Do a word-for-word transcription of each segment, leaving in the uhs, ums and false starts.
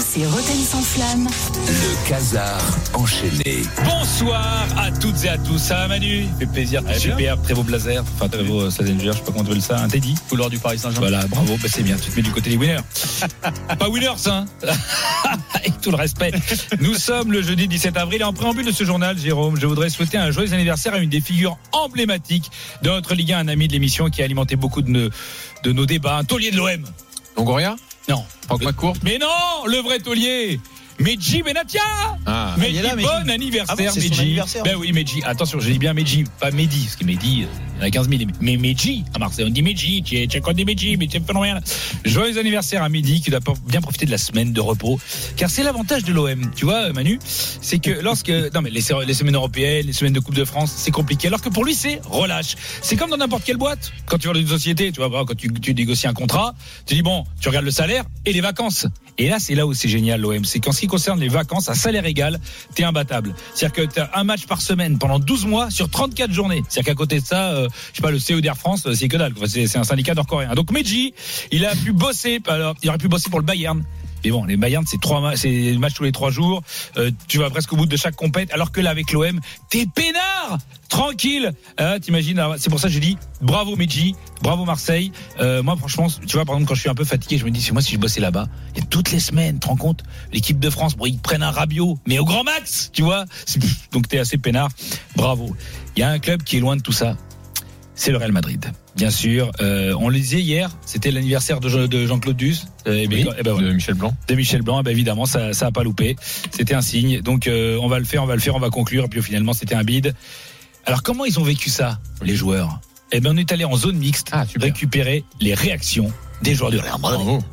c'est Roten sans flamme. Le Casar enchaîné. Bonsoir à toutes et à tous. Ça va Manu? Fait plaisir. Ah, super, très beau blazer. Enfin, très beau Slazenger, je sais pas comment tu veux ça. Un Teddy. Couleur du Paris Saint-Germain. Voilà, bravo. Bah, c'est bien. Tu te mets du côté des winners. Pas winners, hein. Avec tout le respect. Nous sommes le jeudi dix-sept avril. Et en préambule de ce journal, Jérôme, je voudrais souhaiter un joyeux anniversaire à une des figures emblématiques de notre Ligue un, un ami de l'émission qui a alimenté beaucoup de nos, de nos débats. Un taulier de l'O M. Longoria? Non. Franck McCourt? Mais non, le vrai taulier. Medji Benatia. Ah, Medji, là, Medji. Bon anniversaire, ah bon, Medji. Ben oui, Medji. Attention, je dis bien Medji, pas Mehdi, parce que Mehdi, il y en a quinze mille. Mais Medji, à Marseille, on dit Medji, tu es quoi des Medji, mais tu fais rien. Joyeux anniversaire à Mehdi, qui doit bien profiter de la semaine de repos. Car c'est l'avantage de l'O M, tu vois, Manu, c'est que lorsque, non mais les, les semaines européennes, les semaines de Coupe de France, c'est compliqué. Alors que pour lui, c'est relâche. C'est comme dans n'importe quelle boîte. Quand tu vas dans une société, tu vois, quand tu, tu négocies un contrat, tu dis bon, tu regardes le salaire et les vacances. Et là, c'est là où c'est génial, l'O M. C'est qu'en ce qui concerne les vacances, à salaire égal, t'es imbattable. C'est-à-dire que t'as un match par semaine pendant douze mois sur trente-quatre journées. C'est-à-dire qu'à côté de ça, euh, je sais pas, le C E d'Air France, c'est que dalle. C'est, c'est un syndicat nord-coréen. Donc, Medji, il a pu bosser, alors, il aurait pu bosser pour le Bayern. Mais bon, les Bayern, c'est trois matchs, c'est match tous les trois jours. Euh, tu vas presque au bout de chaque compète. Alors que là, avec l'O M, t'es peinard, tranquille. Euh, t'imagines, c'est pour ça que j'ai dit bravo Medji, bravo Marseille. Euh, moi, franchement, tu vois, par exemple, quand je suis un peu fatigué, je me dis, c'est moi si je bossais là-bas, et toutes les semaines, tu te rends compte, l'équipe de France, bon, ils prennent un Rabiot, mais au grand max, tu vois. Donc t'es assez peinard. Bravo. Il y a un club qui est loin de tout ça. C'est le Real Madrid. Bien sûr, euh, on le disait hier, c'était l'anniversaire de, de Jean-Claude Duss, euh, et, ben, oui, et ben voilà. de Michel Blanc. De Michel Blanc, et ben évidemment, ça, ça a pas loupé. C'était un signe. Donc, euh, on va le faire, on va le faire, on va conclure. Et puis finalement, c'était un bide. Alors, comment ils ont vécu ça, les joueurs? Eh ben, on est allé en zone mixte, ah, récupérer les réactions des joueurs du Real Madrid. Bravo.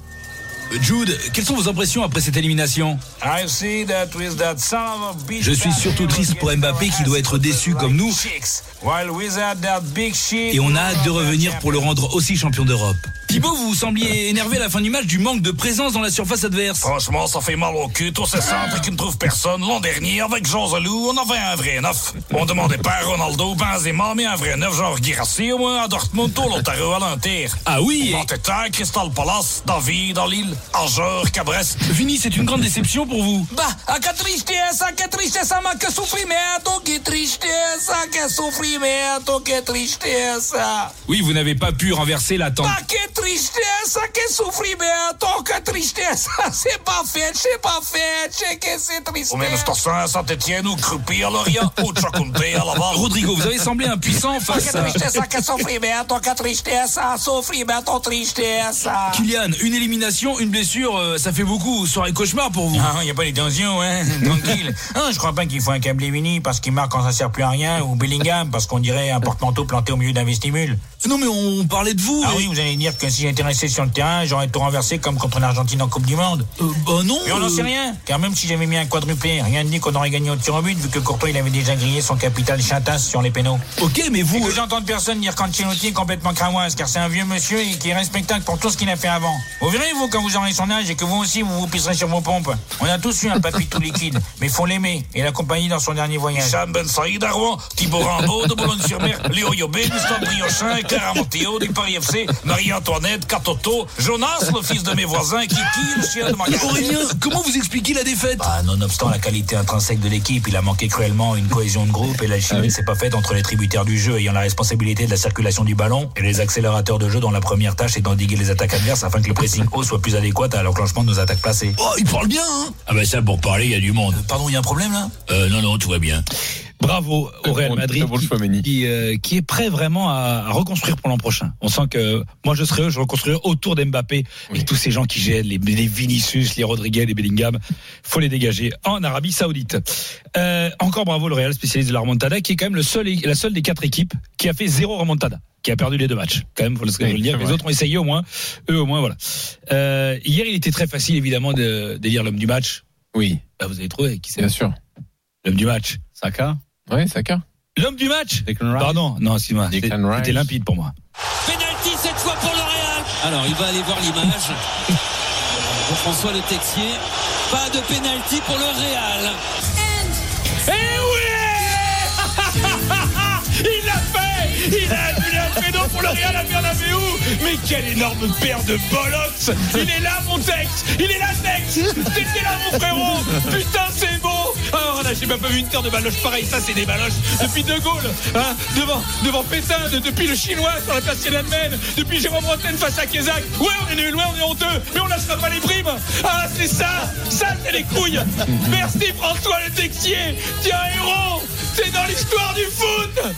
Jude, quelles sont vos impressions après cette élimination? Je suis surtout triste pour Mbappé qui doit être déçu comme nous. Et on a hâte de revenir pour le rendre aussi champion d'Europe. Thibaut, vous sembliez énervé à la fin du match du manque de présence dans la surface adverse. Franchement, ça fait mal au cul, tous ces centres qui ne trouvent personne. L'an dernier, avec Jean Zalou, on avait un vrai neuf. On demandait pas à Ronaldo, Benzema, mais un vrai neuf, genre Guirassy, au moins à Dortmund, au Lotaro, à l'Inter. Ah oui? Monteta, Crystal Palace, David, dans Lille, Angers, Cabrest. Vini, c'est une grande déception pour vous. Bah, ah, que tristeza, que tristeza, ma que sofrimento, que tristeza, que sofrimento, que tristeza. Oui, vous n'avez pas pu renverser la tendance. Bah, que tristeza, que sofrimento, que tristeza. C'est pas fait, c'est pas fait, c'est que c'est tristeza. Ou même Stossin à Saint-Etienne, ou Crupi à Lorient, ou Chaconte à Laval. Rodrigo, vous avez semblé impuissant face à... Que tristeza, que sofrimento, que tristeza, sofrimento, tristeza. Kylian, une élimination, une blessure, euh, ça fait beaucoup. Soirée cauchemar pour vous. Ah, il n'y a pas les tensions, hein. Tranquille. Ah, je crois pas qu'il faut un câble Vini parce qu'il marque quand ça sert plus à rien, ou Bellingham parce qu'on dirait un porte-manteau planté au milieu d'un vestibule. Non, mais on parlait de vous. Ah et... oui, vous allez dire que si j'étais resté sur le terrain, j'aurais tout renversé comme contre l'Argentine en Coupe du Monde. Euh, bah non. Mais on n'en sait rien. Car même si j'avais mis un quadruplé, rien ne dit qu'on aurait gagné au tir au but, vu que Courtois, il avait déjà grillé son capital Chatas sur les pénaux. Ok, mais vous... Et que j'entends personne dire qu'Ancelotti est complètement cramoise, car c'est un vieux monsieur et qui est respectable pour tout ce qu'il a fait avant. Vous verrez, vous, quand vous aurez son âge et que vous aussi, vous vous pisserez sur vos pompes. On a tous eu un papy tout liquide, mais faut l'aimer et l'accompagner dans son dernier voyage. Sam Ben Saïd à Rouen, Thibaut Rambaud de Boulogne-sur-Mer, Léo Yobé, Gustave Briochin, Clara Montéo du Paris F C, Marie-Antoinette, Catoto, Jonas, le fils de mes voisins, Kiki, le chien de ma garde. Aurélien, comment vous expliquez la défaite? Bah, nonobstant la qualité intrinsèque de l'équipe, il a manqué cruellement une cohésion de groupe et la chimie ne ah oui. s'est pas faite entre les tributaires du jeu ayant la responsabilité de la circulation du ballon et les accélérateurs de jeu dont la première tâche est d'endiguer les attaques adverses afin que le pressing haut soit plus adéquat à l'enclenchement de nos attaques placées. Oh, il parle bien, hein? Ah bah ça, pour parler, il y a du monde. Euh, pardon, il y a un problème là? Euh, non, non, tout va bien. Bravo au Real Madrid qui, qui, euh, qui est prêt vraiment à, à reconstruire pour l'an prochain. On sent que moi je serais eux, je reconstruirais autour d'Mbappé oui. et tous ces gens qui gênent, les, les Vinicius, les Rodriguez, les Bellingham, faut les dégager en Arabie Saoudite. Euh, encore bravo le Real, spécialiste de la remontada, qui est quand même le seul, la seule des quatre équipes qui a fait zéro remontada, qui a perdu les deux matchs. Quand même, faut le, oui, le dire. Les autres ont essayé au moins, eux au moins voilà. Euh, hier il était très facile évidemment de d'élire l'homme du match. Oui. Bah, vous avez trouvé qui c'est? Bien sûr. L'homme du match. Saka. Oui, Saka. L'homme du match. Pardon, non, c'est moi. C'était, c'était limpide pour moi. Penalty cette fois pour le Real. Alors, il va aller voir l'image. Pour François Le Texier. Pas de penalty pour le Real. Eh oui. Il l'a fait. Il a, il a torpedo pour le Real à Bernabéu. Mais quelle énorme paire de bollocks. Il est là, mon Tex. Il est là, Tex. T'étais là, mon frérot. Putain, c'est beau. Alors là, j'ai même pas vu une terre de baloche pareil. Ça, c'est des baloches depuis De Gaulle, hein, devant, devant Pétain, de, depuis le Chinois sur la place Tiananmen, depuis Jérôme Rotten face à Kézak. Ouais, on est nul, ouais, on est honteux, mais on lâchera pas les primes. Ah, c'est ça. Ça, c'est les couilles. Merci, François Le Texier. Tiens, héros. C'est dans l'histoire du foot.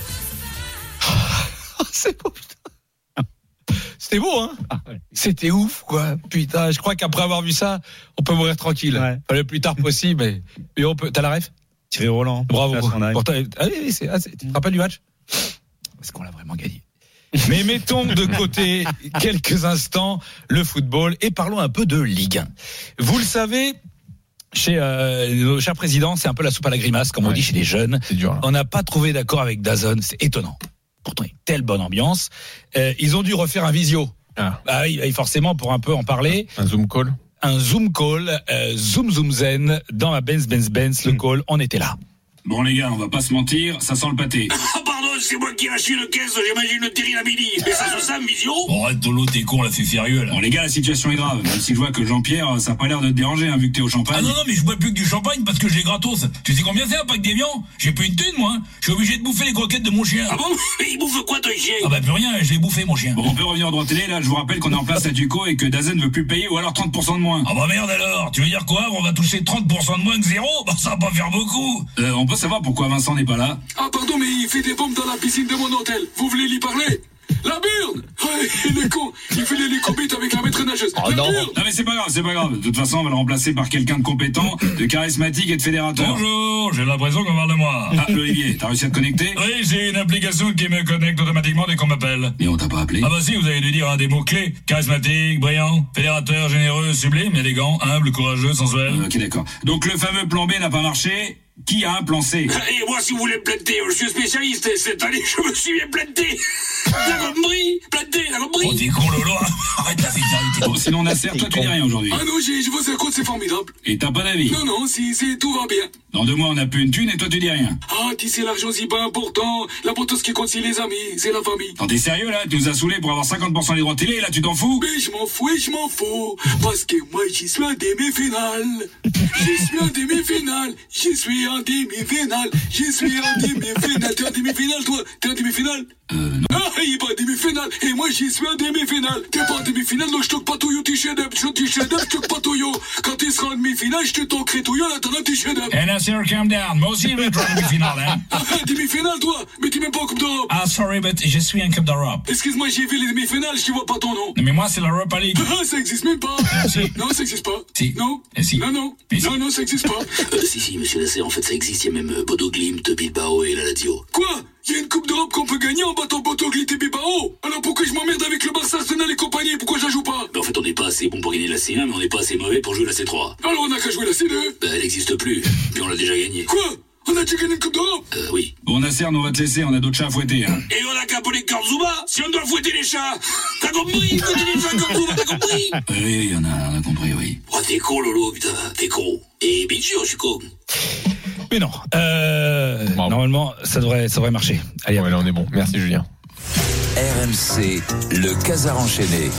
Oh, c'est beau, putain. C'était beau, hein. Ah, ouais. C'était ouf, quoi. Putain, je crois qu'après avoir vu ça, on peut mourir tranquille. Ouais. Enfin, le plus tard possible. Mais, mais on peut. T'as la ref? Thierry Roland. Bravo. Pour ta... ah, oui, c'est... Ah, c'est... Tu te rappelles du match? Est-ce qu'on l'a vraiment gagné? Mais mettons de côté quelques instants le football et parlons un peu de Ligue un. Vous le savez, chez euh, nos chers présidents, c'est un peu la soupe à la grimace, comme on ouais, dit chez les jeunes. C'est dur, là. On n'a pas trouvé d'accord avec DAZN, c'est étonnant. Pourtant, il y a une telle bonne ambiance. Euh, ils ont dû refaire un visio. Ah. Ah oui, forcément, pour un peu en parler. Un Zoom call. Un Zoom call, euh, Zoom Zoom Zen, dans la Benz Benz Benz, le mmh. call, on était là. Bon les gars, on va pas se mentir, ça sent le pâté. Ah pardon, c'est moi qui ai lâché le caisse, j'imagine le Terry Labidi. Mais ça se sent, visio. Bon, arrête Tolo, t'es con, la fait férieux là. Bon les gars, la situation est grave, même si je vois que Jean-Pierre, ça a pas l'air de te déranger, hein, vu que t'es au champagne. Ah non, non, mais je bois plus que du champagne parce que je l'ai gratos. Tu sais combien c'est un pack d'évian? J'ai plus une thune, moi. Je suis obligé de bouffer les croquettes de mon chien. Ah bon? Il bouffe quoi ton chien? Ah bah plus rien, je l'ai bouffé mon chien. Bon, on peut revenir au droit télé, là, je vous rappelle qu'on est en place à Duco et que DAZN veut plus payer ou alors trente pour cent de moins. Ah bah merde alors, tu veux dire quoi? On va toucher trente pour cent de moins que zéro? Bah ça va pas faire beaucoup. Euh, on peut savoir pourquoi Vincent n'est pas là? Ah pardon, mais il fait des bombes dans la piscine de mon hôtel. Vous voulez lui parler? La burne! Ouais, il est con. Il fait l'hélicobite avec la maître nageuse. Oh la non. burne! Non mais c'est pas grave, c'est pas grave. De toute façon, on va le remplacer par quelqu'un de compétent, de charismatique et de fédérateur. Bonjour, j'ai l'impression qu'on parle de moi. Ah, Olivier, t'as réussi à te connecter? Oui, j'ai une application qui me connecte automatiquement dès qu'on m'appelle. Mais on t'a pas appelé? Ah bah si, vous avez dû dire un des mots-clés. Charismatique, brillant, fédérateur, généreux, sublime, élégant, humble, courageux, sensuel. Euh, ok, d'accord. Donc le fameux plan B n'a pas marché. Qui a un plan C? Et moi, si vous voulez me planter, je suis spécialiste. Cette année, je me suis bien planté. La compris? Planté, la compris? Oh, t'es con, Lolo. Arrête la sécurité. Bon, sinon, Nasser, toi, tu dis rien aujourd'hui. Ah non, j'ai, je vous écoute, c'est formidable. Et t'as pas d'avis? Non, non, si, si, tout va bien. Dans deux mois, on n'a plus une thune et toi, tu dis rien. Ah, tu sais, l'argent, c'est pas important. L'important, ce qui compte, c'est les amis, c'est la famille. Attends, t'es sérieux, là? Tu nous as saoulés pour avoir cinquante pour cent des droits télé et là, tu t'en fous? Mais je m'en fous et je m'en fous. Parce que moi, j'y suis en demi-finale. J'y suis en demi-finale. J'y suis en demi-finale. J'y suis en demi-finale. T'es en demi-finale, toi? T'es en demi-finale? Euh, non. Ah, il est pas en demi-finale. Et moi, j'y suis en demi-finale. T'es pas en demi-finale, donc je toque pas touillot, tu chef-d'œuvre. Je toque chef-d'œuvre, je toque pas touillot. Quand tu seras en demi-finale, je te toquerai touillot, là, t'en as tu chef-d'œuvre. Eh, Nasser, calm down. Moi aussi, je vais être en demi-finale, hein. Ah, demi-finale, toi? Mais t'es même pas en Coupe d'Europe. Ah, sorry, but je suis en Coupe d'Europe. Excuse-moi, j'ai vu les demi-finales, je te vois pas ton nom. Non, mais moi, c'est l'Europa League. Ah, ça existe même pas. Si. Non, ça existe pas. Si. Non. Et si. Non, non. Mais si. Non, non, ça existe pas. Euh, si, si, monsieur Nasser, en fait, ça existe. Il y a même euh, Bodo Glimt, Bilbao et la Lazio. Quoi? Il y a une Coupe d'Europe qu'on peut gagner en battant Bodo Glimt et Bilbao. Alors pourquoi je m'emmerde avec le Barça, Arsenal et compagnie? Pourquoi je la joue pas? Ben, en fait, on n'est pas assez bon pour gagner la C un, mais on n'est pas assez mauvais pour jouer la C trois. Alors on n'a qu'à jouer la C deux. Ben, elle n'existe plus. Puis on l'a déjà gagnée. Quoi? On a déjà gagné une Coupe d'Europe? Euh, oui. Bon, Nasser, on va te laisser, on a d'autres chats à fouetter, hein. Et on a qu'à appeler Korzuba si on doit fouetter les chats. T'as compris? Fouetter les chats, Korzuba, t'as compris? Oui, on a, on a compris, oui. Oh, t'es con, Lolo, putain, t'es con. Et bien sûr, je suis con. Mais non, euh, bon. Normalement, ça devrait, ça devrait marcher. Allez, ouais, là, on est bon. Merci, Julien. R M C, le Casar enchaîné.